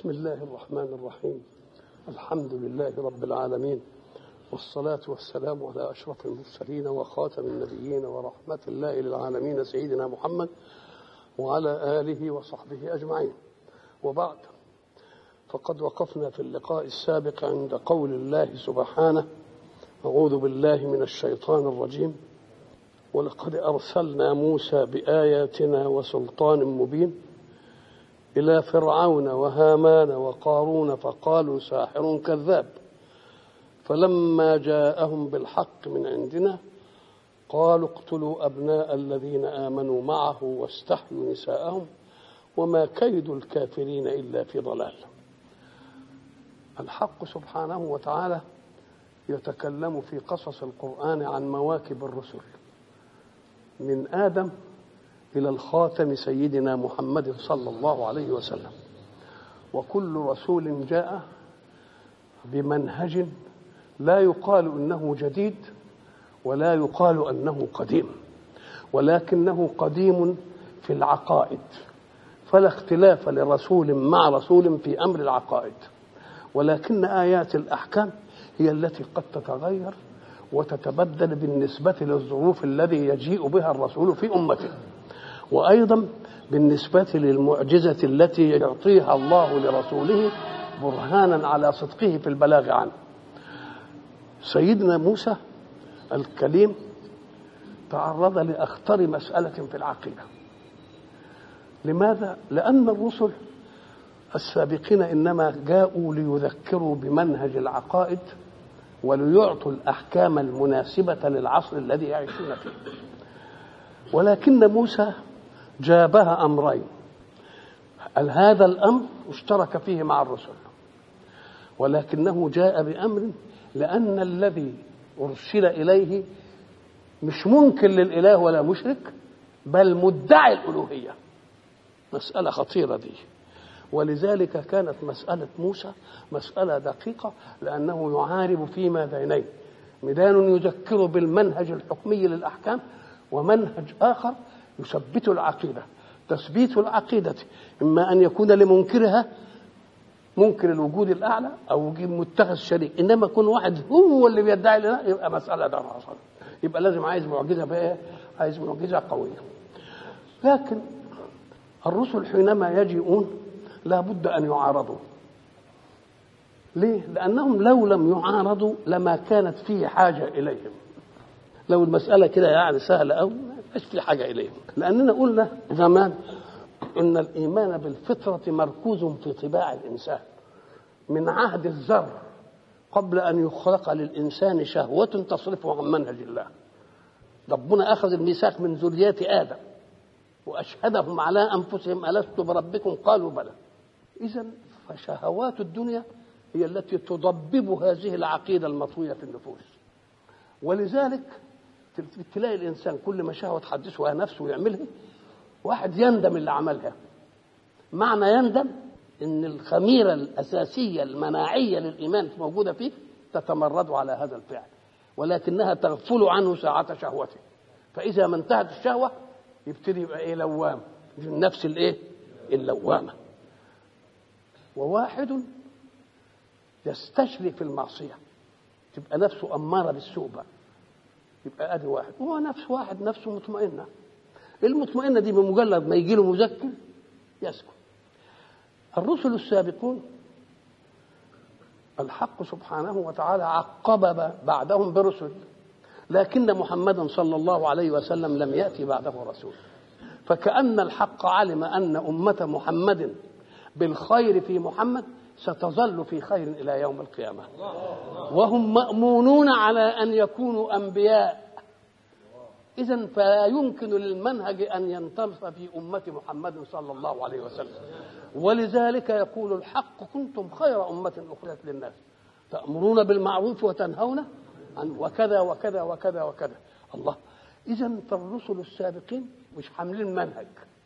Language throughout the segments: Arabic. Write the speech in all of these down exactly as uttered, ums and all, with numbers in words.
بسم الله الرحمن الرحيم. الحمد لله رب العالمين، والصلاة والسلام على أشرف المرسلين وخاتم النبيين ورحمة الله للعالمين سيدنا محمد وعلى آله وصحبه أجمعين. وبعد، فقد وقفنا في اللقاء السابق عند قول الله سبحانه: أعوذ بالله من الشيطان الرجيم، ولقد أرسلنا موسى بآياتنا وسلطان مبين إلى فرعون وهامان وقارون فقالوا ساحر كذاب، فلما جاءهم بالحق من عندنا قالوا اقتلوا أبناء الذين آمنوا معه واستحيوا نساءهم وما كيد الكافرين إلا في ضلال. الحق سبحانه وتعالى يتكلم في قصص القرآن عن مواكب الرسل من آدم إلى الخاتم سيدنا محمد صلى الله عليه وسلم، وكل رسول جاء بمنهج لا يقال إنه جديد ولا يقال أنه قديم، ولكنه قديم في العقائد، فلا اختلاف لرسول مع رسول في أمر العقائد، ولكن آيات الأحكام هي التي قد تتغير وتتبدل بالنسبة للظروف الذي يجيء بها الرسول في أمته، وأيضا بالنسبة للمعجزة التي يعطيها الله لرسوله برهانا على صدقه في البلاغ عنه. سيدنا موسى الكليم تعرض لأخطر مسألة في العقيدة. لماذا؟ لأن الرسل السابقين إنما جاءوا ليذكروا بمنهج العقائد وليعطوا الأحكام المناسبة للعصر الذي يعيشون فيه، ولكن موسى جابها أمرين. هذا الأمر اشترك فيه مع الرسل، ولكنه جاء بأمر لأن الذي أرسل إليه مش ممكن للإله ولا مشرك، بل مدعي الألوهية. مسألة خطيرة دي، ولذلك كانت مسألة موسى مسألة دقيقة، لأنه يعارب فيما بينيه. ميدان يذكر بالمنهج الحكمي للأحكام، ومنهج آخر يثبت العقيدة. تثبيت العقيدة إما أن يكون لمنكرها منكر الوجود الأعلى أو متخذ شريك، إنما يكون واحد هو اللي بيدعي لنا يبقى مسألة ده حصل، يبقى لازم عايز معجزة بقى، عايز معجزة قوية. لكن الرسل حينما يجيئون لا بد أن يعارضوا. ليه؟ لأنهم لو لم يعارضوا لما كانت فيه حاجة إليهم. لو المسألة كده يعني سهلة أو مش في حاجة إليهم، لأننا قلنا زمان إن الإيمان بالفطرة مركوز في طباع الإنسان من عهد الذر، قبل أن يخلق للإنسان شهوة تصرفه عن منهج الله. ربنا أخذ الميثاق من ذرية آدم وأشهدهم على أنفسهم ألست بربكم قالوا بلى. إذن فشهوات الدنيا هي التي تضبب هذه العقيدة المطوية في النفوس، ولذلك تلاقي الإنسان كل ما شهوة تحدثه نفسه ويعملها، واحد يندم اللي عملها. معنى يندم إن الخميرة الأساسية المناعية للإيمان موجودة فيه تتمرد على هذا الفعل، ولكنها تغفل عنه ساعة شهوته. فإذا ما انتهت الشهوة يبتدي يبقى إيه؟ لوام، النفس الإيه؟ اللوامة. وواحد يستشري في المعصية تبقى نفسه أمارة بالسوء بقى، يبقى ادي واحد. هو نفس واحد نفسه مطمئنه، المطمئنه دي بمجرد ما يجي له مذكر يسكت. الرسل السابقون الحق سبحانه وتعالى عقب بعدهم برسل، لكن محمدا صلى الله عليه وسلم لم يأتي بعده رسول، فكأن الحق علم أن أمة محمد بالخير في محمد ستظل في خير إلى يوم القيامة، وهم مأمونون على أن يكونوا أنبياء. إذن فلا يمكن للمنهج أن ينتمس في أمة محمد صلى الله عليه وسلم. ولذلك يقول الحق كنتم خير أمة أخرجت للناس تأمرون بالمعروف وتنهون عن وكذا وكذا وكذا وكذا. الله، إذن فالرسل السابقين مش حاملين منهج،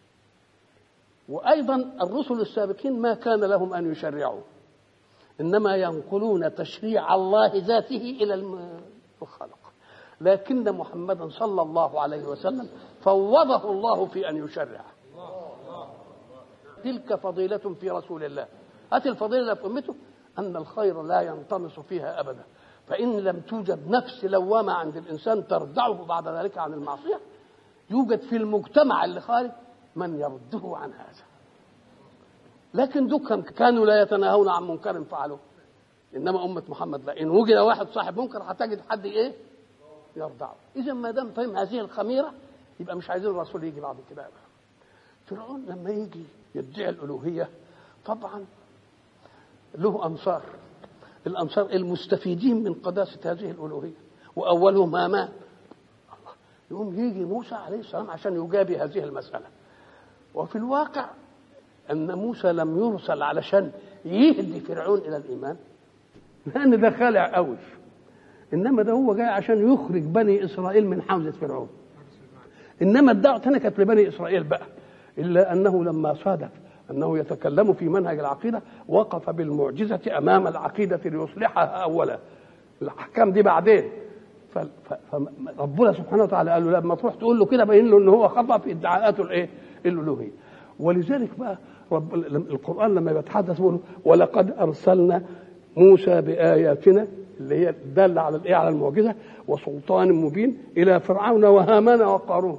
وأيضا الرسل السابقين ما كان لهم أن يشرعوا، إنما ينقلون تشريع الله ذاته إلى الخلق. لكن محمدا صلى الله عليه وسلم فوضه الله في أن يشرع. تلك فضيلة في رسول الله، هات الفضيلة في أمته أن الخير لا ينطمس فيها أبدا، فإن لم توجد نفس لوامة عند الإنسان تردعه بعد ذلك عن المعصية، يوجد في المجتمع اللي خارج من يرده عن هذا. لكن دول كانوا لا يتناهون عن منكر فعلوه، إنما أمة محمد لا، إن وجد واحد صاحب منكر هتجد حد إيه يرضعه. إذا ما دام فهم هذه الخميرة يبقى مش عايزين الرسول يجي بعد كده بقى. فرعون لما يجي يدعي الألوهية طبعا له أنصار، الأنصار المستفيدين من قداسة هذه الألوهية، وأولهم هامان. يقوم يجي موسى عليه السلام عشان يجابي هذه المسألة. وفي الواقع أن موسى لم يرسل علشان يهدي فرعون إلى الإيمان، لأن ده خالع قوي، إنما ده هو جاي عشان يخرج بني إسرائيل من حوزة فرعون. إنما الدعوة هنا كانت لبني إسرائيل بقى، إلا أنه لما صادف أنه يتكلم في منهج العقيدة وقف بالمعجزة أمام العقيدة ليصلحها أولا، الأحكام دي بعدين. فربنا سبحانه وتعالى قال له لما تروح تقول له كده بين له ان هو خطأ في ادعاءاته الايه الالوهيه. ولذلك بقى رب القرآن لما يتحدث يقول ولقد ارسلنا موسى باياتنا اللي هي داله على الايه على المعجزه وسلطان مبين الى فرعون وهامان وقارون.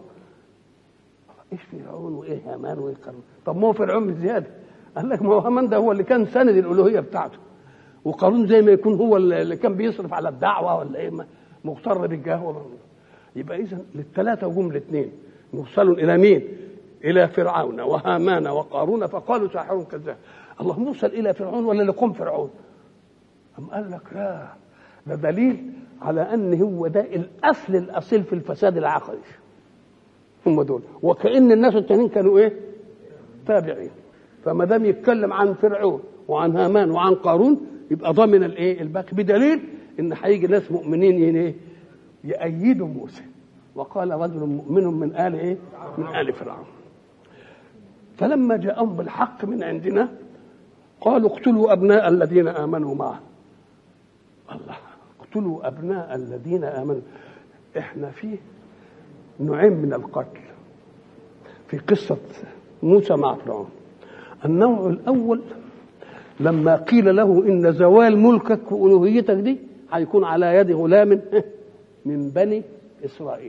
ايش فرعون وايه هامان وايه قارون؟ طب ما هو فرعون بزياده. قال لك ما هو هامان ده هو اللي كان سند الالوهيه بتاعته، وقارون زي ما يكون هو اللي كان بيصرف على الدعوه ولا ايه مغتر بالجاه. يبقى اذا للثلاثه وجم الاثنين مرسل الى مين؟ الى فرعون وهامان وقارون فقالوا ساحر كذاب. الله مرسل الى فرعون ولا لقوم فرعون؟ أم قال لك لا، ده دليل على ان هو ده الاصل الاصيل في الفساد العقدي، هم دول. وكأن الناس التانيين كانوا ايه؟ تابعين. فما دام يتكلم عن فرعون وعن هامان وعن قارون يبقى ضامن الايه الباقي، بدليل ان هيجي ناس مؤمنين ايه يأيدوا موسى. وقال رجل مؤمن من آل ايه من آل فرعون. فلما جاءهم بالحق من عندنا قالوا اقتلوا أبناء الذين آمنوا معه. الله، اقتلوا أبناء الذين آمنوا. احنا فيه نوعين من القتل في قصة موسى مع فرعون. النوع الأول لما قيل له إن زوال ملكك وألوهيتك دي هيكون على يد غلام من بني إسرائيل.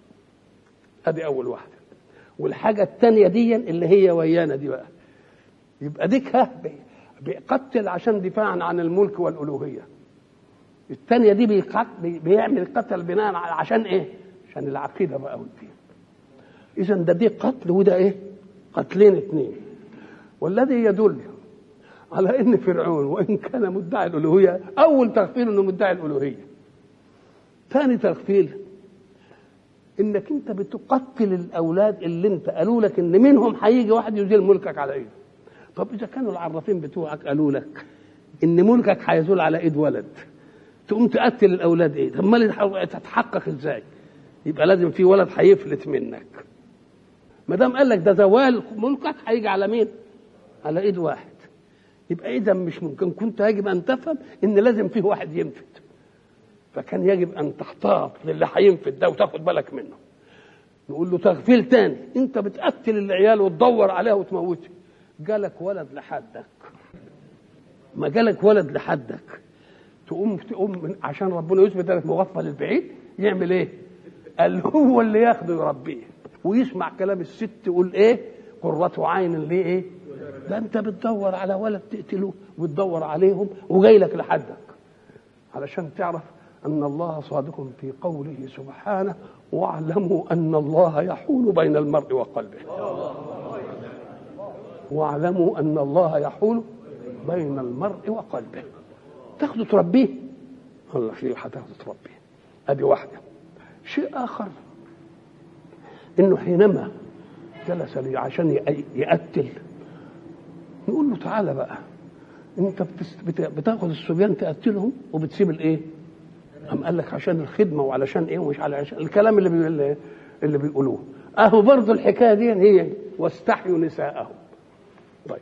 هذه أول واحدة. والحاجة الثانية دي اللي هي ويانا دي بقى يبقى ديك بيقتل عشان دفاعا عن الملك والألوهية. الثانية دي بيقتل بيعمل قتل بناء عشان إيه؟ عشان العقيدة بقى والدين. إذا ده دي قتل وده إيه؟ قتلين اثنين. والذي يدل على ان فرعون وان كان مدعي الالوهيه، اول تغفيل انه مدعي الالوهيه، ثاني تغفيل انك انت بتقتل الاولاد اللي انت قالوا لك ان منهم هيجي واحد يزيل ملكك على ايده. طب اذا كانوا العرافين بتوعك قالوا لك ان ملكك هيزول على ايد ولد، تقوم تقتل الاولاد ايه؟ طب ما تتحقق ازاي؟ يبقى لازم في ولد هيفلت منك. ما دام قال لك ده زوال ملكك هيجي على مين؟ على ايد واحد. يبقى اذا مش ممكن، كنت يجب ان تفهم ان لازم فيه واحد ينفد، فكان يجب ان تحتاط للي هينفد ده وتاخد بالك منه. نقول له تغفيل تاني، انت بتقتل العيال وتدور عليها وتموتها، جالك ولد لحدك، ما جالك ولد لحدك تقوم تقوم عشان ربنا يثبت لك مغفل البعيد يعمل ايه؟ قال هو اللي ياخده يربيه ويسمع كلام الست يقول ايه؟ قرة عين ليه ايه؟ ده انت بتدور على ولد تقتله وتدور عليهم وجاي لك لحدك، علشان تعرف ان الله صادق في قوله سبحانه واعلموا ان الله يحول بين المرء وقلبه. واعلموا ان الله يحول بين المرء وقلبه. تاخده تربيه، الله فيه هتاخده تربيه. ادي واحده. شيء اخر انه حينما جلس لي عشان يقتل نقول له تعالى بقى، انت بتاخد الصبيان تقتلهم وبتسيب الايه؟ قام قال لك عشان الخدمه وعلشان ايه ومش علشان الكلام اللي بي اللي بيقولوه. اهو برضه الحكايه دي هي واستحيوا نساءهم. طيب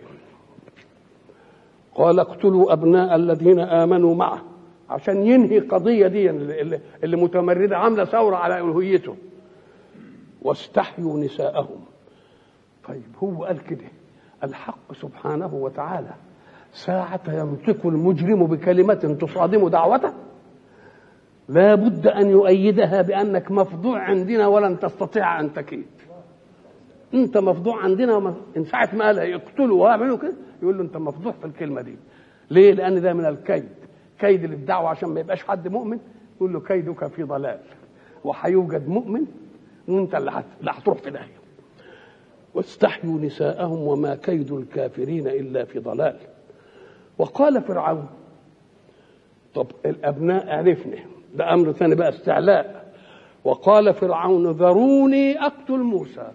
قال اقتلوا ابناء الذين امنوا معه عشان ينهي قضيه دي اللي, اللي متمرده عامله ثوره على الوهيته. واستحيوا نساءهم. طيب هو قال كده، الحق سبحانه وتعالى ساعة ينطق المجرم بكلمة تصادم دعوته لا بد أن يؤيدها بأنك مفضوع عندنا ولن تستطيع أن تكيد. أنت مفضوع عندنا وما... إن ساعة ما قال يقتلوا ويعملوا كده يقول له أنت مفضوع في الكلمة دي. ليه؟ لأن ده من الكيد، كيد للدعوة عشان ما يبقاش حد مؤمن، يقول له كيدك في ضلال، وهيوجد مؤمن وأنت اللي هتروح في داهية. واستحيوا نساءهم وما كيد الكافرين إلا في ضلال. وقال فرعون، طب الأبناء عرفنا، ده أمر ثاني بقى استعلاء. وقال فرعون ذروني أقتل موسى.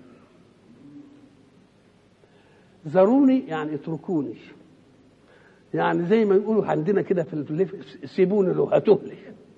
ذروني يعني اتركوني، يعني زي ما يقولوا عندنا كده في الليف سيبوني له هتهلي.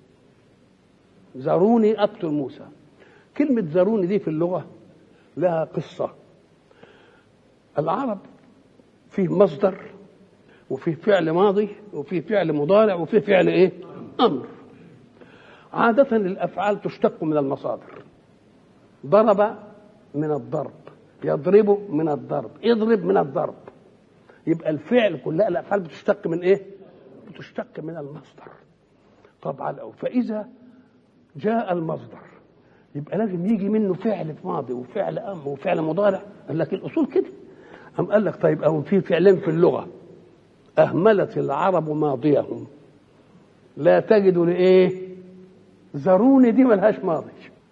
ذروني أقتل موسى. كلمة ذروني دي في اللغة لها قصة. العرب فيه مصدر وفيه فعل ماضي وفيه فعل مضارع وفيه فعل ايه؟ امر. عادة الافعال تشتق من المصادر. ضرب من الضرب، يضرب من الضرب، اضرب من الضرب. يبقى الفعل كلها الافعال بتشتق من ايه؟ بتشتق من المصدر. طبعا أو فاذا جاء المصدر يبقى لازم يجي منه فعل في ماضي وفعل امر وفعل مضارع. قال لك الاصول كده. أم قال لك طيب أو في فعلين في اللغة أهملت العرب ماضيهم لا تجد لإيه؟ ذروني دي ملهاش ماضي.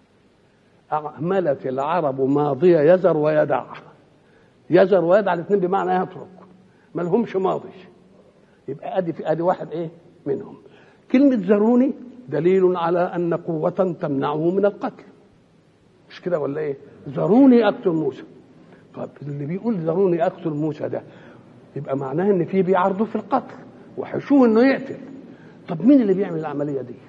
أهملت العرب ماضية يذر ويدع. يذر ويدع الاثنين بمعنى يترك، ملهمش ماضي. يبقى أدي في أدي واحد إيه منهم. كلمة ذروني دليل على أن قوة تمنعه من القتل، مش كده ولا إيه؟ ذروني أقتل موسى. طب اللي بيقول ذروني أقتل موسى ده يبقى معناه ان في بيعرضوا في القتل وحشوه انه يقتل. طب مين اللي بيعمل العمليه دي؟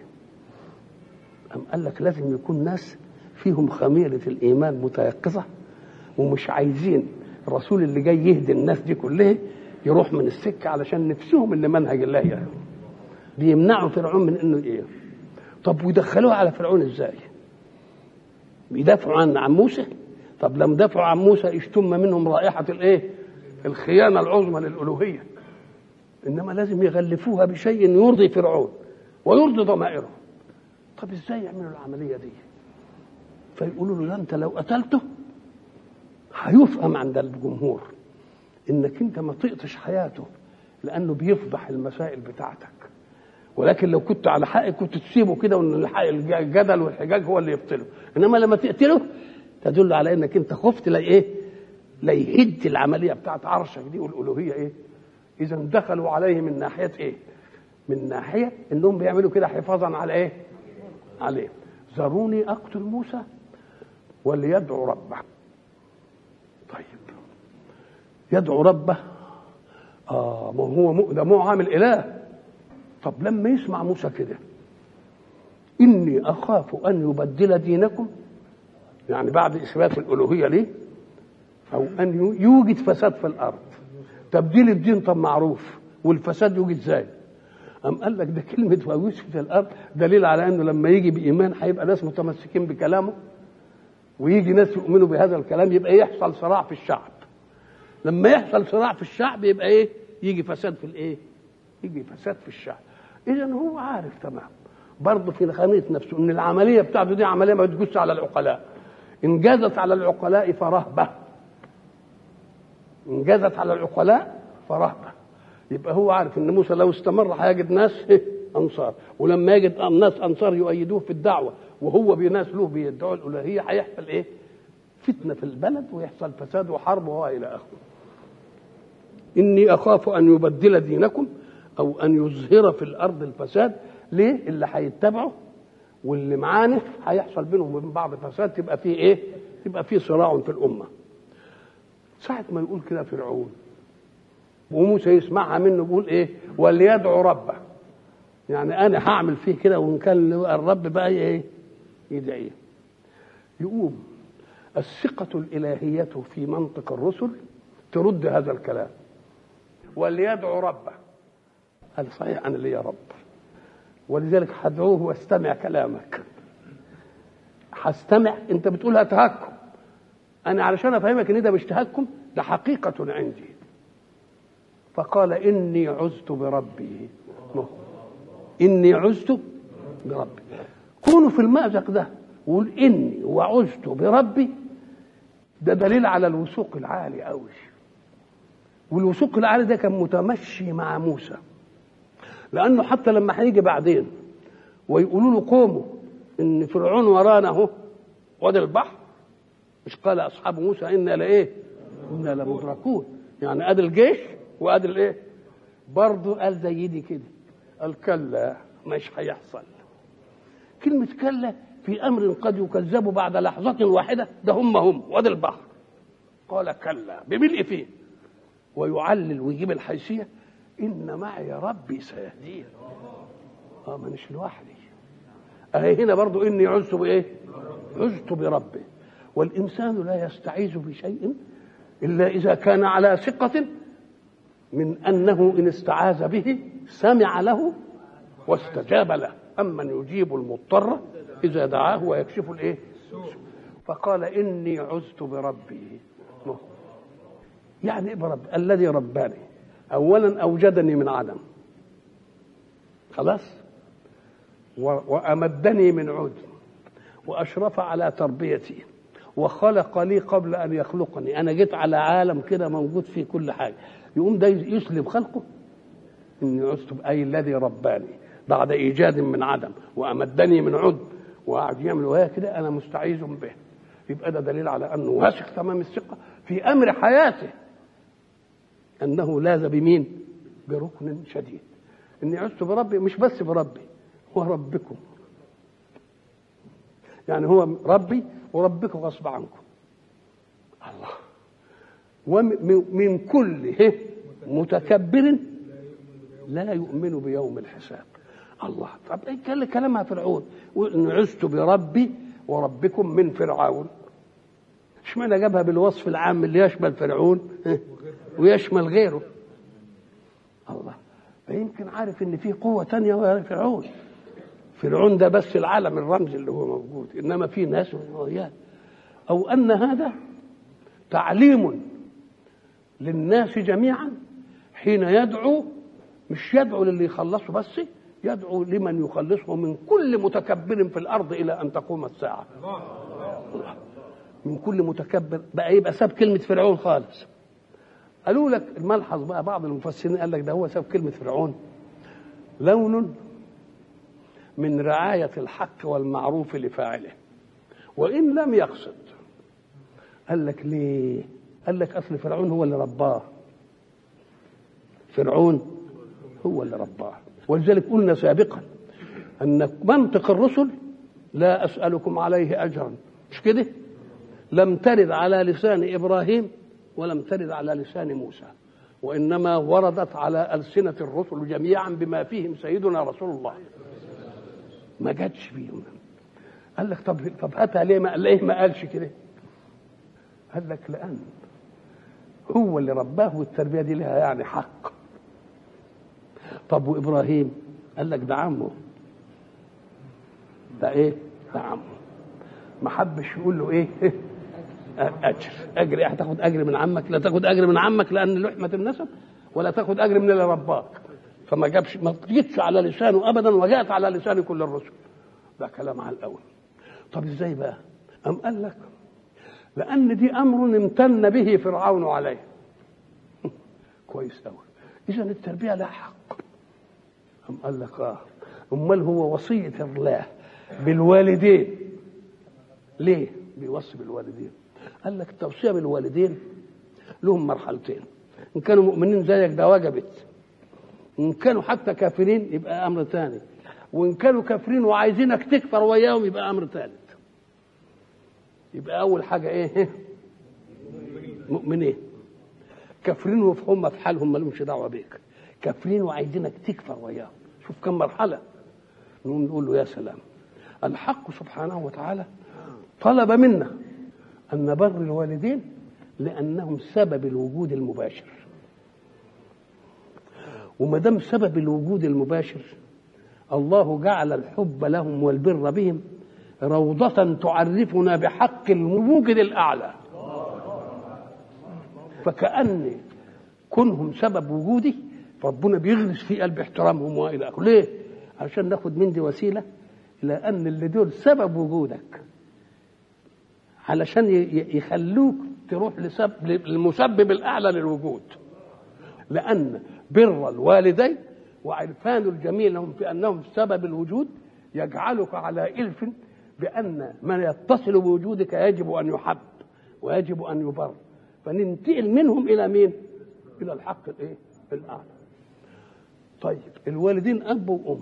أم قال لك لازم يكون ناس فيهم خميره الايمان متيقظه ومش عايزين الرسول اللي جاي يهدي الناس دي كلها يروح من السكه علشان نفسهم اللي منهج الله يعني. بيمنعوا فرعون من انه ايه. طب ويدخلوه على فرعون ازاي؟ بيدافعوا عن عن موسى. طب لما دافعوا عن موسى اشتم منهم رائحه الايه؟ الخيانة العظمى للألوهية. إنما لازم يغلفوها بشيء يرضي فرعون ويرضي ضمائره. طب إزاي يعملوا العملية دي؟ فيقولوا له أنت لو قتلته هيفهم عند الجمهور إنك أنت ما طقتش حياته لأنه بيفضح المسائل بتاعتك، ولكن لو كنت على حق كنت تسيبه كده وإن الجدل والحجاج هو اللي يبطله. إنما لما تقتله تدل على إنك أنت خفت لا إيه؟ لا يهد العمليه بتاعت عرشك دي والالوهيه ايه. اذا دخلوا عليه من ناحيه ايه؟ من ناحيه انهم بيعملوا كده حفاظا على ايه؟ عليه. ذروني اقتل موسى وليدعو ربه. طيب يدعو ربه اه ما هو م... ده مو عامل اله. طب لما يسمع موسى كده اني اخاف ان يبدل دينكم، يعني بعد اثبات الالوهيه ليه أو أن يوجد فساد في الأرض. تبديل الدين طب معروف، والفساد يوجد ازاي؟ أم قال لك ده كلمة ويوجد في الأرض دليل على أنه لما يجي بإيمان هيبقى ناس متمسكين بكلامه ويجي ناس يؤمنوا بهذا الكلام، يبقى يحصل صراع في الشعب. لما يحصل صراع في الشعب يبقى إيه؟ يجي فساد في الإيه؟ يجي فساد في الشعب. إذا هو عارف تمام برضه في خانة نفسه إن العملية بتاعته دي عملية ما بتجوزش على العقلاء. إن جازت على العقلاء فرهبة، إن جازت على العقلاء فرهبة. يبقى هو عارف ان موسى لو استمر هيجد ناس انصار، ولما يجد ناس انصار يؤيدوه في الدعوه وهو بناس له بيدعوا الالوهيه هيحصل ايه؟ فتنه في البلد ويحصل فساد وحرب والى اخره. اني اخاف ان يبدل دينكم او ان يظهر في الارض الفساد. ليه؟ اللي هيتبعه واللي معانا هيحصل بينهم وبين بعض فساد، تبقى فيه ايه؟ تبقى فيه صراع في الامه. ساعه ما يقول كده فرعون وموسى يسمعها منه بيقول ايه؟ وليدعو ربه، يعني انا هعمل فيه كده وان كان الرب بقى ايه؟ يدعيه. يقوم الثقة الإلهية في منطق الرسل ترد هذا الكلام. وليدعو ربه، قال صحيح انا لي رب، ولذلك هدعوه واستمع كلامك. هستمع، انت بتقولها تهكم، انا علشان افهمك ان ده مش تهكم، ده حقيقة عندي. فقال إني عزت بربي، إني عزت بربي. كونوا في المأزق ده وقول إني وعزت بربي، ده دليل على الوثوق العالي قوي. والوثوق العالي ده كان متمشي مع موسى، لأنه حتى لما هيجي بعدين ويقولوا له قوموا إن فرعون ورانا اهو وادي البحر، مش قال أصحاب موسى إنا لإيه؟ إنا لمدركون، يعني أدي الجيش وأدي الإيه؟ برضه قال زي دي كده، قال كلا مش هيحصل. كلمة كلا في أمر قد يكذب بعد لحظة واحدة، ده هم هم وادي البحر. قال كلا بملء فيه، ويعلل ويجيب الحيثية إن معي ربي سيهدين. اه مانيش لوحدي. اهي هنا برضو إني عزت بإيه؟ عزت بربي. والإنسان لا يستعيذ بشيء إلا إذا كان على ثقة من أنه إن استعاذ به سمع له واستجاب له، أمن يجيب المضطر إذا دعاه ويكشف الإيه؟ فقال إني عزت بربي. يعني إيه بربي؟ الذي رباني، أولا أوجدني من عدم، خلاص، وأمدني من عود، وأشرف على تربيتي، وخلق لي قبل أن يخلقني. أنا جيت على عالم كده موجود فيه كل حاجة، يقوم ده يسلب خلقه. إني عزت أي الذي رباني بعد إيجاد من عدم وأمدني من عود، وقعد يعمل وهي كده، أنا مستعيذ به. يبقى ده دليل على أنه واثق تمام الثقة في أمر حياته، أنه لاذ بمين؟ بركن شديد. إني عزت بربي، مش بس بربي، هو ربكم، يعني هو ربي وربكم غصب عنكم. الله. ومن كل متكبر لا يؤمن بيوم الحساب. الله. طب ايه كلامها فرعون؟ وإن عزت بربي وربكم من فرعون. اشمعنى جابها بالوصف العام اللي يشمل فرعون ويشمل غيره؟ الله. فيمكن عارف ان في قوة تانية وهي فرعون. فرعون ده بس العالم الرمزي اللي هو موجود، انما في ناس وهيات. او ان هذا تعليم للناس جميعا حين يدعو، مش يدعو للي يخلصه بس، يدعو لمن يخلصه من كل متكبر في الارض الى ان تقوم الساعه. الله. من كل متكبر بقى، يبقى ساب كلمه فرعون خالص. قالوا لك الملحظ بقى، بعض المفسرين قال لك ده هو ساب كلمه فرعون لون من رعايه الحق والمعروف لفاعله، وان لم يقصد. قال لك ليه؟ قال لك اصل فرعون هو اللي رباه، فرعون هو اللي رباه. ولذلك قلنا سابقا ان منطق الرسل لا اسالكم عليه اجرا، مش كده؟ لم ترد على لسان ابراهيم ولم ترد على لسان موسى، وانما وردت على السنه الرسل جميعا بما فيهم سيدنا رسول الله. ما جاتش فيهم. قال لك طب طب هاتها ليه؟ ما ليه ما قالش كده؟ قال لك لان هو اللي رباه، والتربيه دي لها يعني حق. طب وابراهيم؟ قال لك ده عمه، ده ايه؟ ده عمه. ما حبش يقول له ايه؟ اجر اجر ايه؟ هتاخد اجر من عمك؟ لا تاخد اجر من عمك لان لحمه النسب، ولا تاخد اجر من اللي رباك. فما جابش، ما جتش على لسانه ابدا، وجاءت على لسان كل الرسل. ده كلام على الاول. طب ازاي بقى؟ ام قال لك لان دي امر امتن به فرعون عليه. كويس قوي. اذا التربيه لها حق. ام قال لك اه امال هو وصيه الله بالوالدين ليه بيوصي بالوالدين؟ قال لك التوصيه بالوالدين لهم مرحلتين، ان كانوا مؤمنين زيك ده وجبت، ان كانوا حتى كافرين يبقى امر ثاني، وان كانوا كافرين وعايزينك تكفر وياهم يبقى امر ثالث. يبقى اول حاجه ايه؟ مؤمنين. كافرين وهم في حالهم ما لهمش دعوه بيك، كافرين وعايزينك تكفر وياهم. شوف كم مرحله. نقوم نقول له يا سلام. الحق سبحانه وتعالى طلب منا ان نبر الوالدين لانهم سبب الوجود المباشر، وما دام سبب الوجود المباشر الله جعل الحب لهم والبر بهم روضة تعرفنا بحق الموجد الأعلى. فكأن كونهم سبب وجودي ربنا بيغرس في قلب احترامهم والى اخره. ليه؟ عشان ناخد من دي وسيله الى ان اللي دول سبب وجودك، علشان يخلوك تروح لسبب للمسبب الاعلى للوجود. لان بر الوالدين وعرفان الجميع لهم في انهم سبب الوجود يجعلك على الف بان من يتصل بوجودك يجب ان يحب ويجب ان يبر، فننتقل منهم الى مين؟ الى الحق الايه؟ الاعلى. طيب الوالدين اب وام،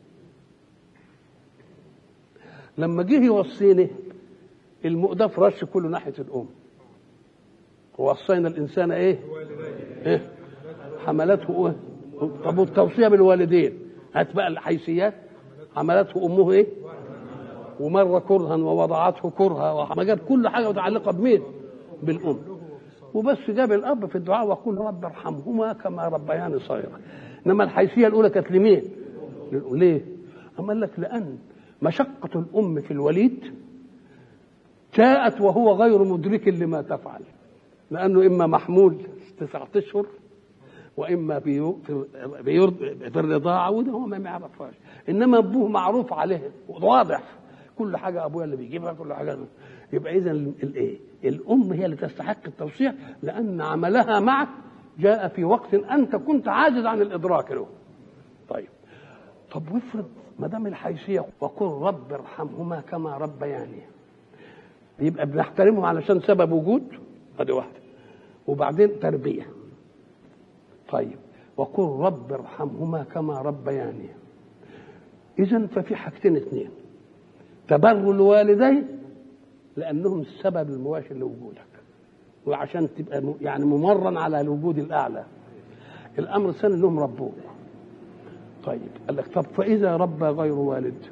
لما جه يوصيني المؤدف رش كله ناحيه الام، ووصينا الانسان ايه؟ ايه؟ حملته ايه؟ طب والتوصيه بالوالدين هات بقى الحيثيات. حملته امه ايه؟ ومره كرها ووضعته كرها، وما جاب كل حاجه متعلقه بمين؟ بالام. وبس جاب الاب في الدعاء وقل رب ارحمهما كما ربياني صغيرا. انما الحيثيه الاولى كانت لمين؟ ليه؟ اما قال لك لان مشقه الام في الوليد جاءت وهو غير مدرك لما تفعل، لانه اما محمول تسعة اشهر واما في في الرضاعه وده هو ما يعرفهاش. انما ابوه معروف عليه واضح، كل حاجه ابويا اللي بيجيبها، كل حاجه. يبقى اذا الايه؟ الام هي اللي تستحق التوصيه، لان عملها معك جاء في وقت انت كنت عاجز عن الادراك له. طيب طب وافرض ما دام الحيثيه وقل رب ارحمهما كما ربياني، يبقى بنحترمهم علشان سبب وجود، ادي واحده، وبعدين تربيه. طيب وقل رب ارحمهما كما ربياني، اذا ففي حاجتين اثنين: تبر الوالدين لانهم السبب المباشر لوجودك، وعشان تبقى يعني ممرن على الوجود الاعلى. الامر الثاني انهم ربوك. طيب قال لك طب فاذا ربى غير والد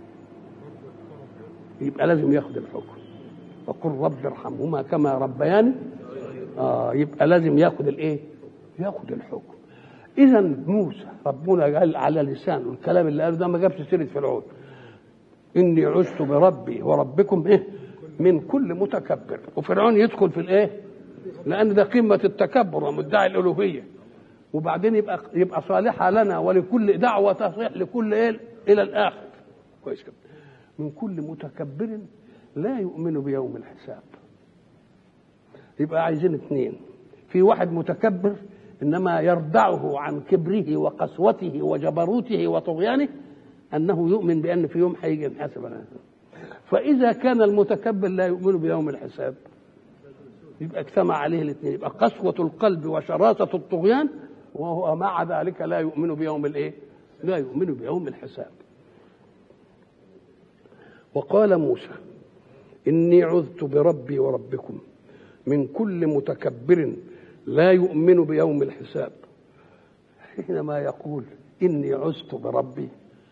يبقى لازم ياخد الحكم. وقل رب ارحمهما كما ربياني، اه يبقى لازم ياخد الايه؟ ياخد الحكم. اذا موسى ربنا قال على لسانه الكلام اللي قاله ده، ما جابش سيره فرعون: اني عزت بربي وربكم ايه من كل متكبر. وفرعون يدخل في الايه؟ لان ده قمه التكبر ومدعي الالوهيه. وبعدين يبقى يبقى صالحه لنا ولكل دعوه تصيح لكل ايه الى الاخر. كويس كده. من كل متكبر لا يؤمن بيوم الحساب. يبقى عايزين اثنين: في واحد متكبر انما يردعه عن كبره وقسوته وجبروته وطغيانه انه يؤمن بان في يوم هيجي ينحاسب على نفسه. فاذا كان المتكبر لا يؤمن بيوم الحساب يبقى اجتمع عليه الاثنين، يبقى قسوه القلب وشراسه الطغيان، وهو مع ذلك لا يؤمن بيوم الايه؟ لا يؤمن بيوم الحساب. وقال موسى: اني عذت بربي وربكم من كل متكبر لا يؤمن بيوم الحساب. حينما يقول اني عذت بربي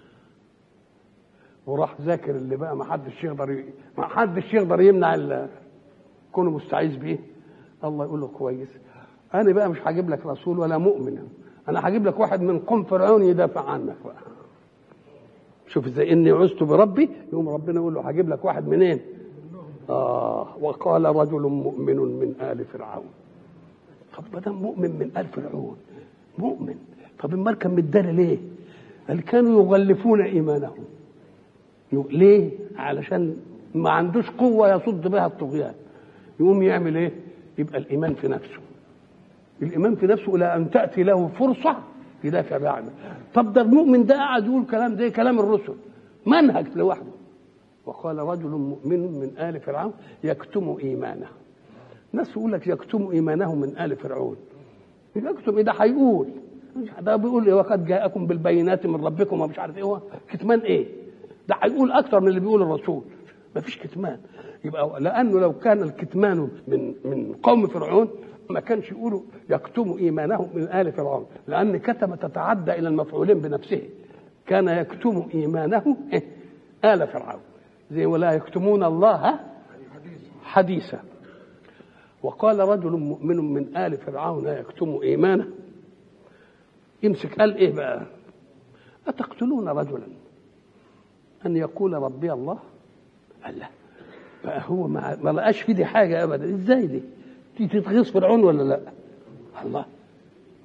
وراح ذاكر اللي بقى ما حدش يقدر ما حدش يقدر يمنع كونه مستعيذ بيه، الله يقول له كويس، انا بقى مش هجيب لك رسول ولا مؤمن، انا هجيب لك واحد من قوم فرعون يدافع عنك بقى. شوف ازاي اني عذت بربي، يقوم ربنا يقول له هجيب لك واحد منين؟ اه وقال رجل مؤمن من آل فرعون. طب ما دام مؤمن من آل فرعون مؤمن، طب امال كان متداري ليه؟ قال كانوا يغلفون ايمانهم. ليه؟ علشان ما عندوش قوه يصد بها الطغيان، يقوم يعمل ايه؟ يبقى الايمان في نفسه. الايمان في نفسه الى ان تاتي له فرصه يدافع بها عنه. طب ده المؤمن ده قاعد يقول كلام ده كلام الرسل، منهج لوحده. وقال رجل مؤمن من آل فرعون يكتم إيمانه. ناس يقول لك يكتم إيمانه من آل فرعون، يكتم إيه؟ ده هيقول ده بيقول إيه؟ وقد جاءكم بالبينات من ربكم ومش عارف إيه. هو كتمان إيه؟ ده هيقول أكتر من اللي بيقول الرسول. ما فيش كتمان. يبقى لأنه لو كان الكتمان من من قوم فرعون ما كانش يقولوا يكتم إيمانه من آل فرعون، لأن كتم تتعدى إلى المفعولين بنفسه. كان يكتم إيمانه إيه؟ آل فرعون، زي ولا يكتمون الله حديثا. وقال رجل مؤمن من آل فرعون يكتم إيمانه. يمسك قال إيه بقى؟ أتقتلون رجلا أن يقول ربي الله؟ قال لا بقى هو ما, ما لقاش في دي حاجة أبدا. إزاي دي؟ دي تتغيظ فرعون ولا لا؟ الله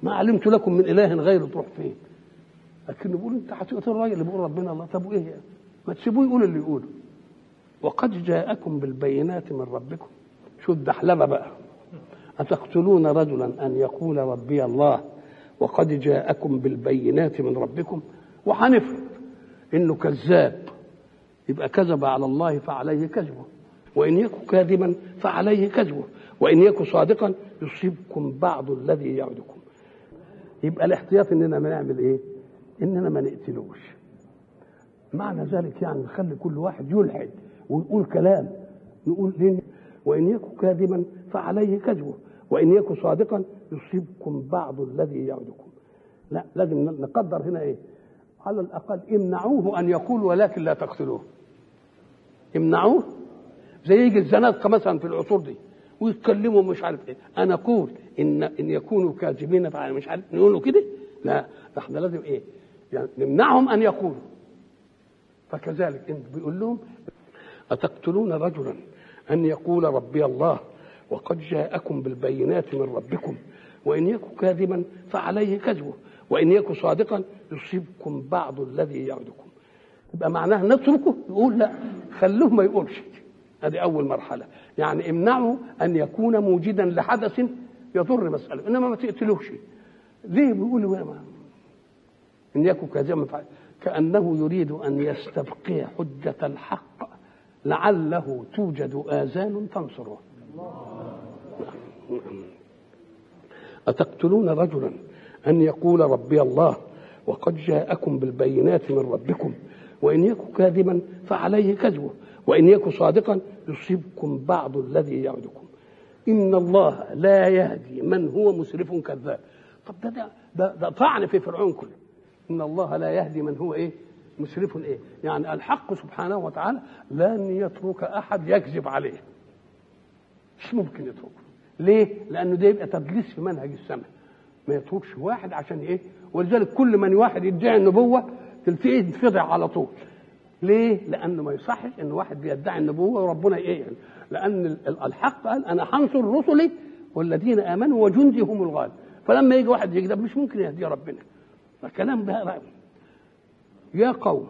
ما علمت لكم من اله غيره، تروح فين؟ لكن بيقول انت هتقتل الراجل اللي بيقول ربنا الله، طب وايه يعني؟ ما تسيبوه يقول اللي يقوله. وقد جاءكم بالبينات من ربكم، شو الدحلبه بقى، أتقتلون رجلا أن يقول ربي الله وقد جاءكم بالبينات من ربكم. وحنفرض إنه كذاب، يبقى كذب على الله فعليه كذبه، وإن يكن كاذبا فعليه كذبه، وإن يكن صادقا يصيبكم بعض الذي يعدكم. يبقى الاحتياط إننا ما نعمل إيه؟ إننا ما نقتلوش. معنى ذلك يعني نخلي كل واحد يلحد ويقول كلام، نقول ليه؟ وإن يكن كاذبا فعليه كذبه، وإن يكن صادقا يصيبكم بعض الذي يعدكم. لا، لازم نقدر هنا إيه؟ على الأقل امنعوه أن يقول ولكن لا تقتلوه. امنعوه، زي يجي الزنادقة مثلا في العصور دي ويتكلموا مش عارف إيه، أنا أقول إن إن يكونوا كاذبين فعلا مش عارف نقولوا كده، لا، احنا لازم إيه؟ يعني نمنعهم أن يقولوا. فكذلك انت بيقول لهم أتقتلون رجلا أن يقول ربي الله وقد جاءكم بالبينات من ربكم، وإن يكن كاذبا فعليه كذبه، وإن يكن صادقا يصيبكم بعض الذي يعدكم. يبقى معناه نتركه يقول لا، خلوه ما يقولش. هذه أول مرحلة، يعني امنعوا أن يكون موجدا لحدث يضر مسألة، إنما ما تقتلوش. ليه بيقولوا إن يكن كاذبا فعليه؟ كأنه يريد أن يستبقي حجة الحق لعله توجد آذان تنصره. أتقتلون رجلا أن يقول ربي الله وقد جاءكم بالبينات من ربكم، وإن يكن كاذبا فعليه كذبه، وإن يكن صادقا يصيبكم بعض الذي يعدكم. إن الله لا يهدي من هو مسرف كذاب. طب ده ده, ده, ده طعن في فرعون كله. إن الله لا يهدي من هو إيه؟ مسرف إيه؟ يعني الحق سبحانه وتعالى لن يترك أحد يكذب عليه، مش ممكن يتركه. ليه؟ لأنه ده يبقى تدليس في منهج السماء، ما يتركش واحد عشان إيه؟ ولذلك كل من واحد يدعي النبوة تلتقيه يتفضع على طول. ليه؟ لأنه ما يصحش إن واحد بيدعي النبوة وربنا إيه يعني؟ لأن الحق قال أنا هنصر رسلي والذين آمنوا وجندي هم الغالب. فلما يجي واحد يكذب مش ممكن يهدي ربنا. الكلام ده رأي. يا قوم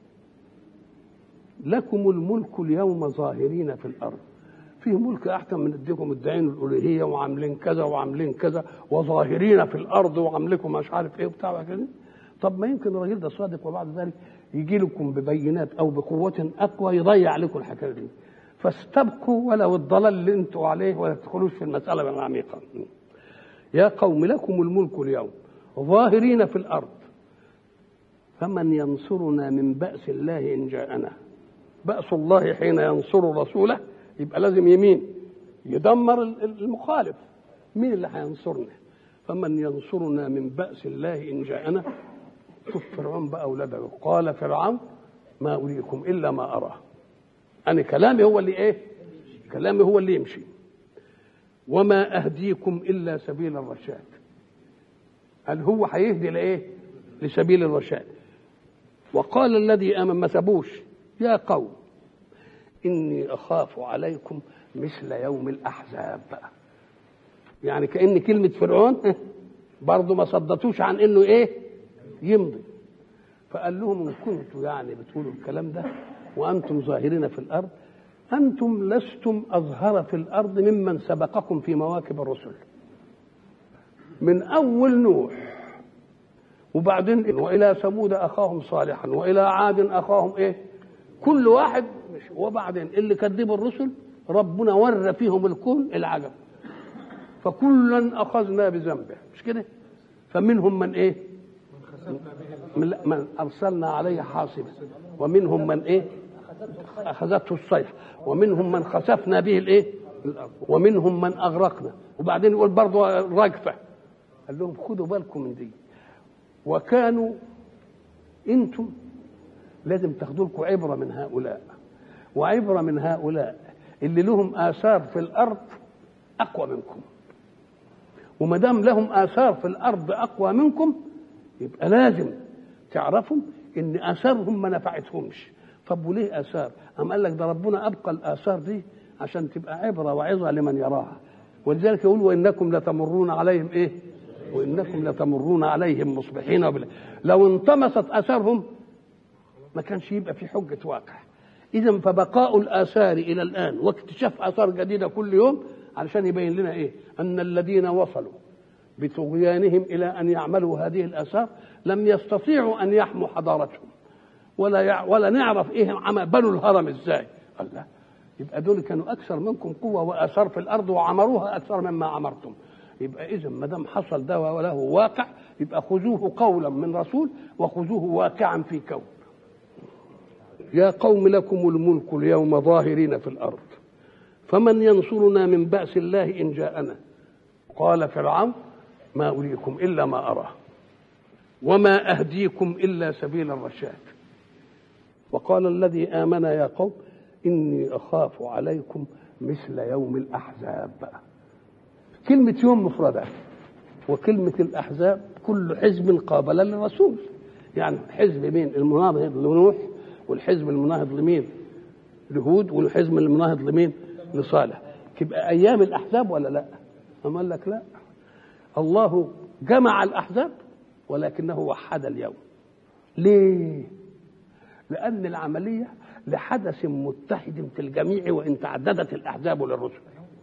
لكم الملك اليوم ظاهرين في الأرض. فيه ملك أحسن من اديكم الدعين الألوهية وعاملين كذا وعاملين كذا وظاهرين في الأرض وعاملكم مش عارف إيه وبتاع كده. طب ما يمكن الراجل ده صادق وبعد ذلك يجي لكم ببينات أو بقوة أقوى يضيع لكم الحكاية دي. فاستبقوا ولو الضلال اللي انتوا عليه ولا تدخلوش في المسألة العميقة. يا قوم لكم الملك اليوم ظاهرين في الأرض فمن ينصرنا من بأس الله إن جاءنا. بأس الله حين ينصر رسوله يبقى لازم يمين يدمر المخالف. مين اللي هينصرنا؟ فمن ينصرنا من بأس الله إن جاءنا. شوف فرعون بقى أولاده، قال فرعون ما أريكم إلا ما أراه. أنا كلامي هو اللي إيه؟ كلامي هو اللي يمشي. وما أهديكم إلا سبيل الرشاد. هل هو هيهدي لإيه؟ لسبيل الرشاد. وقال الذي آمن ما سابوش، يا قوم إني أخاف عليكم مثل يوم الأحزاب. يعني كأن كلمة فرعون برضو ما صدتوش عن إنه إيه؟ يمضي. فقال لهم إن كنتوا يعني بتقولوا الكلام ده وأنتم ظاهرين في الأرض، أنتم لستم أظهر في الأرض ممن سبقكم في مواكب الرسل من أول نوح، وبعدين وإلى ثمود أخاهم صالحا وإلى عاد أخاهم إيه؟ كل واحد مش. وبعدين اللي كذبوا الرسل ربنا ورى فيهم الكون العجب. فكلا أخذنا بذنبه، مش كده؟ فمنهم من إيه؟ من, من أرسلنا عليه حاصبا، ومنهم من إيه؟ أخذته الصيحة، ومنهم من خسفنا به الإيه؟ الأرض، ومنهم من أغرقنا. وبعدين يقول برضه رجفة. قال لهم خدوا بالكم من دي. وكانوا انتم لازم تاخدوا لكم عبره من هؤلاء، وعبره من هؤلاء اللي لهم آثار في الارض اقوى منكم. وما دام لهم آثار في الارض اقوى منكم يبقى لازم تعرفوا ان آثارهم ما نفعتهمش. طب وليه آثار؟ أم قال لك ده ربنا ابقى الآثار دي عشان تبقى عبره وعظه لمن يراها. ولذلك يقول وانكم لتمرون عليهم ايه؟ وإنكم لتمرون عليهم مصبحين وبالله. لو انطمست آثارهم ما كانش يبقى في حجة واقع. إذن فبقاء الآثار إلى الآن واكتشاف آثار جديدة كل يوم علشان يبين لنا إيه؟ أن الذين وصلوا بطغيانهم إلى أن يعملوا هذه الآثار لم يستطيعوا أن يحموا حضارتهم، ولا يع... ولا نعرف إيه عمل بنوا الهرم إزاي. الله، يبقى دول كانوا أكثر منكم قوة وآثار في الأرض وعمروها أكثر مما عمرتم. يبقى إذن ما دام حصل ده وله واقع يبقى خذوه قولا من رسول وخذوه واقعا في كون. يا قوم لكم الملك اليوم ظاهرين في الأرض فمن ينصرنا من بأس الله إن جاءنا. قال فرعون ما أريكم إلا ما أرى وما أهديكم إلا سبيل الرشاد. وقال الذي آمن يا قوم إني أخاف عليكم مثل يوم الأحزاب. كلمة يوم مفردة، وكلمة الأحزاب كل حزب قابل للرسول. يعني حزب مين؟ المناهض لنوح، والحزب المناهض لمين؟ لهود، والحزب المناهض لمين؟ لصالح. تبقى أيام الأحزاب ولا لا؟ أما قال لك لا، الله جمع الأحزاب ولكنه وحد اليوم. ليه؟ لأن العملية لحدث متحد في الجميع وإن تعددت الأحزاب للرسل.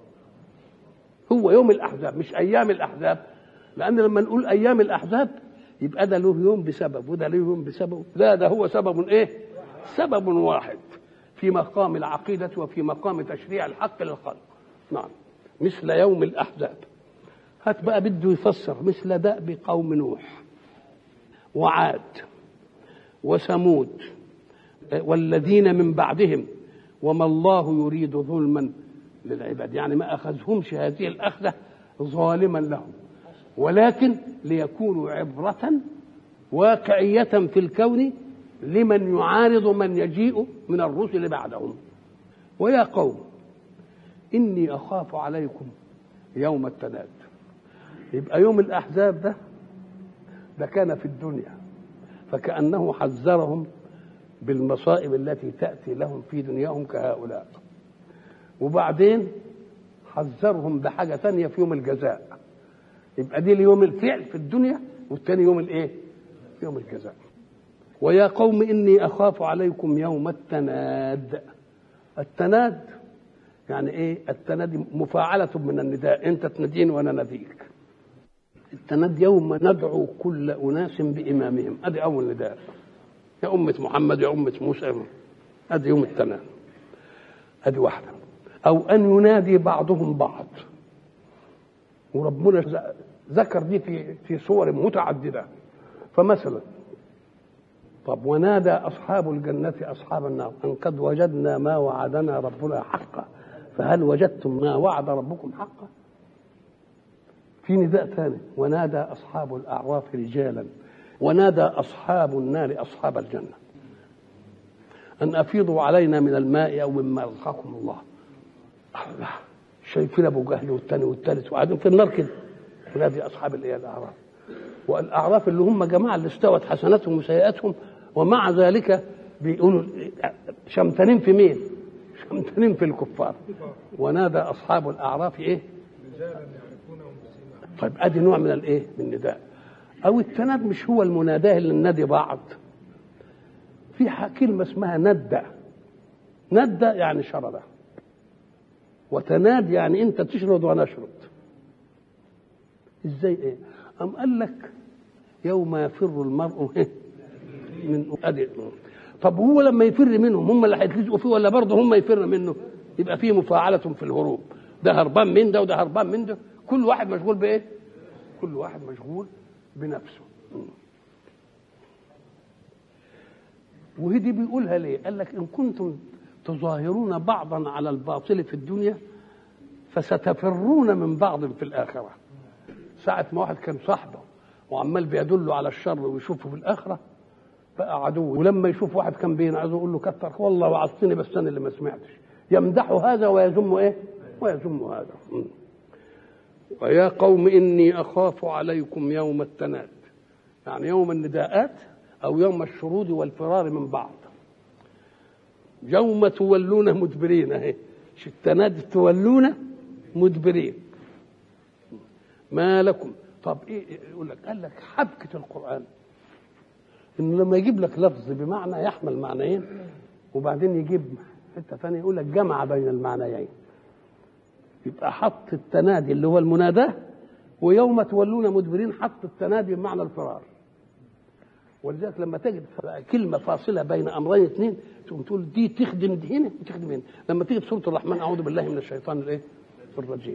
هو يوم الأحزاب مش أيام الأحزاب، لأن لما نقول أيام الأحزاب يبقى ده له يوم بسبب وده له يوم بسبب. لا، ده هو سبب إيه؟ سبب واحد في مقام العقيدة وفي مقام تشريع الحق للخلق. نعم، مثل يوم الأحزاب. هات بقى بده يفسر مثل دأب قوم نوح وعاد وثمود والذين من بعدهم وما الله يريد ظلما للعباد. يعني ما أخذهمش هذه الأخذة ظالما لهم، ولكن ليكونوا عبرة واقعية في الكون لمن يعارض من يجيء من الرسل بعدهم. ويا قوم إني أخاف عليكم يوم التناد. يبقى يوم الأحزاب ده ده كان في الدنيا، فكأنه حذرهم بالمصائب التي تأتي لهم في دنياهم كهؤلاء، وبعدين حذرهم بحاجة ثانية في يوم الجزاء. يبقى دي اليوم الفعل في الدنيا، والثاني يوم الايه؟ يوم الجزاء. ويا قوم إني أخاف عليكم يوم التناد. التناد يعني ايه؟ التناد مفاعلة من النداء، انت تنادين وانا ناديك. التناد يوم ندعو كل أناس بإمامهم، ادي أول نداء، يا أمة محمد يا أمة موسى، ادي يوم التناد، ادي واحدة. أو أن ينادي بعضهم بعض، وربنا ذكر دي في في صور متعددة. فمثلا طب ونادى أصحاب الجنة أصحاب النار أن قد وجدنا ما وعدنا ربنا حقا فهل وجدتم ما وعد ربكم حقا. في نداء ثاني ونادى أصحاب الأعراف رجالا ونادى أصحاب النار أصحاب الجنة أن أفيضوا علينا من الماء أو مما رزقكم الله. الله، شايفين أبو جهل والثاني والثالث وقاعدين في النار كده. ونادي أصحاب الإيه؟ الأعراف. والأعراف اللي هم جماعة اللي استوت حسناتهم وسيئاتهم، ومع ذلك بيقولوا شمتانين في مين؟ شمتانين في الكفار. ونادى أصحاب الأعراف إيه؟ طيب أدي نوع من الإيه؟ من النداء. أو التناد مش هو المناداه اللي ننادي بعض، في كلمة اسمها ندى. ندى يعني شرد، وتناد يعني أنت تشرد وأنا أشرد. إزاي إيه؟ أم قال لك يوم يفر المرء من أدي. طب هو لما يفر منهم هم اللي هيتلزقوا فيه ولا برضه هم يفر منه؟ يبقى فيه مفاعلة في الهروب، ده هربان من ده وده هربان من ده، كل واحد مشغول بإيه؟ كل واحد مشغول بنفسه. وهدي بيقولها ليه؟ قال لك إن كنتم تظاهرون بعضا على الباطل في الدنيا فستفرون من بعض في الآخرة. ساعة ما واحد كان صاحبه وعمال بيدله على الشر ويشوفه في الآخرة بقى عدو، ولما يشوف واحد كان بينعزه يقول له كتر والله وعظتني بس أنا اللي ما سمعتش. يمدح هذا ويذم إيه؟ ويذم هذا. م. ويا قوم إني أخاف عليكم يوم التناد، يعني يوم النداءات أو يوم الشرود والفرار من بعض. يوم تولون مدبرين، اهي التناد تولون مدبرين. ما لكم طب ايه يقول لك؟ قال لك حبكه القران انه لما يجيب لك لفظ بمعنى يحمل معنيين وبعدين يجيب حته ثانيه يقول لك جمع بين المعنيين، يبقى حط التنادي اللي هو المناداه، ويوم تولون مدبرين حط التنادي بمعنى الفرار. ولذلك لما تجد كلمه فاصله بين امرين اثنين تقوم تقول دي تخدم دي هنا وتخدم هنا. لما تيجي في سوره الرحمن اعوذ بالله من الشيطان الايه الرجيم،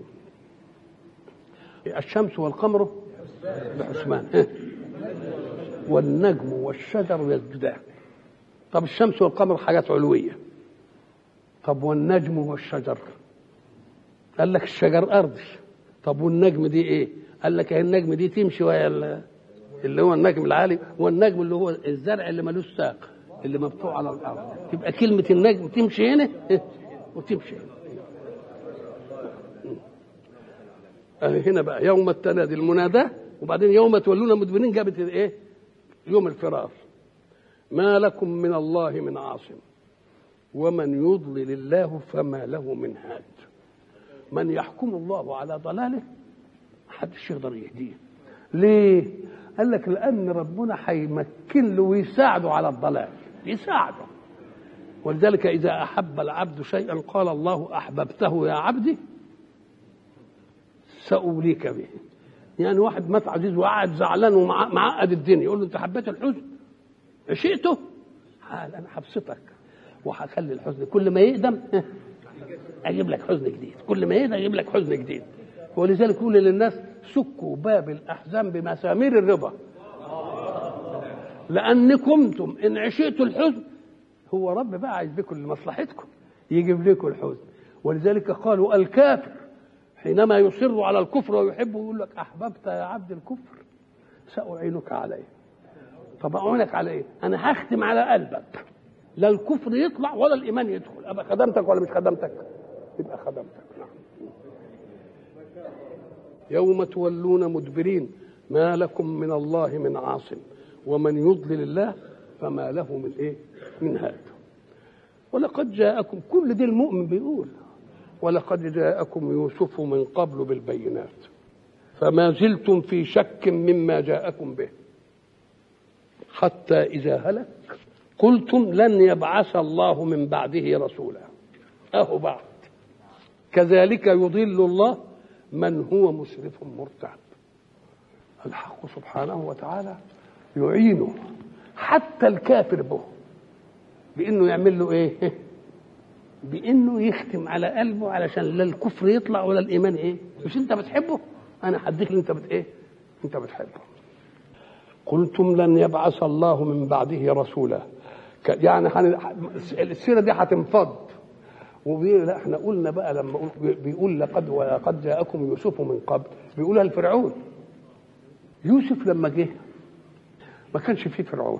الشمس والقمر بحسبان والنجم والشجر يسجدان. طب الشمس والقمر حاجات علويه، طب والنجم والشجر؟ قال لك الشجر ارضي. طب والنجم دي ايه؟ قال لك النجم دي تمشي ويا اللي هو النجم العالي، والنجم اللي هو الزرع اللي ملوش ساق اللي مبثوث على الارض. تبقى كلمه النجم تمشي هنا وتمشي هنا. هنا بقى يوم التنادي المناداه، وبعدين يوم تولون مدبرين جابت ايه؟ يوم الفرار. ما لكم من الله من عاصم ومن يضلل الله فما له من هاد. من يحكم الله على ضلاله محدش يقدر يهديه. ليه؟ قال لك لأن ربنا هيمكن له ويساعده على الضلال، يساعده. ولذلك إذا أحب العبد شيئا قال الله أحببته يا عبدي سأوليك به. يعني واحد مات عزيز وقعد زعلان ومعقد الدنيا، يقول له أنت حبيت الحزن عشقته؟ قال أنا هبسطك وهخلي الحزن كل ما يقدم أجيب لك حزن جديد، كل ما يقدم أجيب لك حزن جديد. ولذلك يقول للناس سكوا باب الأحزان بمسامير الرضا، لأنكم انتم إن عشقتوا الحزن هو رب بقى عايز بكم لمصلحتكم يجيب لكم الحزن. ولذلك قالوا الكافر حينما يصر على الكفر ويحبه يقول لك أحببت يا عبد الكفر سأعينك عليه. طب أعينك على إيه؟ أنا هختم على قلبك لا الكفر يطلع ولا الإيمان يدخل. أبقى خدمتك ولا مش خدمتك؟ يبقى خدمتك. نعم. يوم تولون مدبرين ما لكم من الله من عاصم ومن يضلل الله فما له من ايه؟ من هاد. ولقد جاءكم، كل دي المؤمن بيقول ولقد جاءكم يوسف من قبل بالبينات فما زلتم في شك مما جاءكم به حتى إذا هلك قلتم لن يبعث الله من بعده رسولا. أهو بعد كذلك يضل الله من هو مسرف مرتاب. الحق سبحانه وتعالى يعينه حتى الكافر به بانه يعمل له ايه؟ بانه يختم على قلبه علشان لا الكفر يطلع ولا الايمان ايه؟ مش انت بتحبه؟ انا هديك اللي انت بت ايه؟ انت بتحبه. قلتم لن يبعث الله من بعده رسولا، يعني السيره دي هتنفض. وبيقول لا احنا قلنا بقى لما بيقول لقد ولقد جاءكم يوسف من قبل بيقولها لفرعون. يوسف لما جه ما كانش فيه فرعون،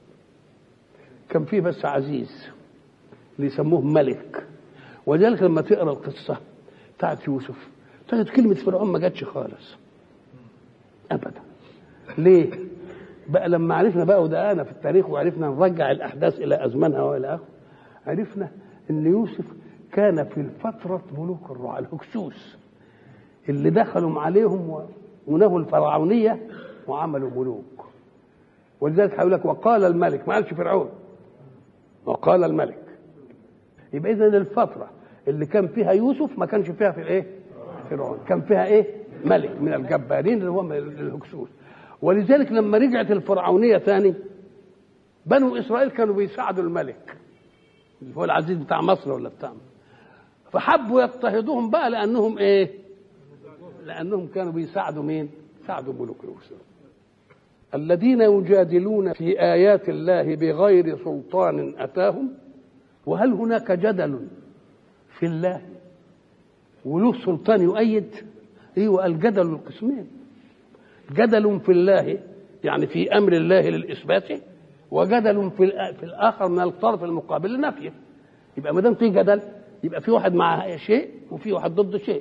كان فيه بس عزيز اللي يسموه ملك. ولذلك لما تقرا القصه بتاعت يوسف تجد كلمه فرعون ما جاتش خالص ابدا. ليه؟ بقى لما عرفنا بقى ودققنا في التاريخ وعرفنا نرجع الاحداث الى ازمنها والى اخره، عرفنا ان يوسف كان في الفترة ملوك الرعاة الهكسوس اللي دخلوا عليهم ونهوا الفرعونية وعملوا ملوك. ولذلك هيقول لك وقال الملك، ما قالش فرعون، وقال الملك. يبقى إذن الفترة اللي كان فيها يوسف ما كانش فيها في الايه؟ فرعون، كان فيها ايه؟ ملك من الجبارين اللي هو الهكسوس. ولذلك لما رجعت الفرعونية ثاني بنو إسرائيل كانوا بيساعدوا الملك اللي هو العزيز بتاع مصر ولا بتاع، فحبوا يضطهدوهم بقى لانهم ايه؟ لانهم كانوا بيساعدوا مين؟ ساعدوا ملوك يوسف. الذين يجادلون في ايات الله بغير سلطان اتاهم. وهل هناك جدل في الله وله سلطان يؤيد؟ ايوه، الجدل القسمين، جدل في الله يعني في امر الله للاثبات، وجدل في في الاخر من الطرف المقابل لنفيه. يبقى ما دام في جدل يبقى في واحد مع شيء وفي واحد ضد شيء.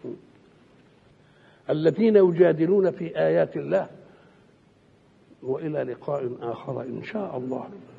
الذين يجادلون في آيات الله. وإلى لقاء آخر إن شاء الله.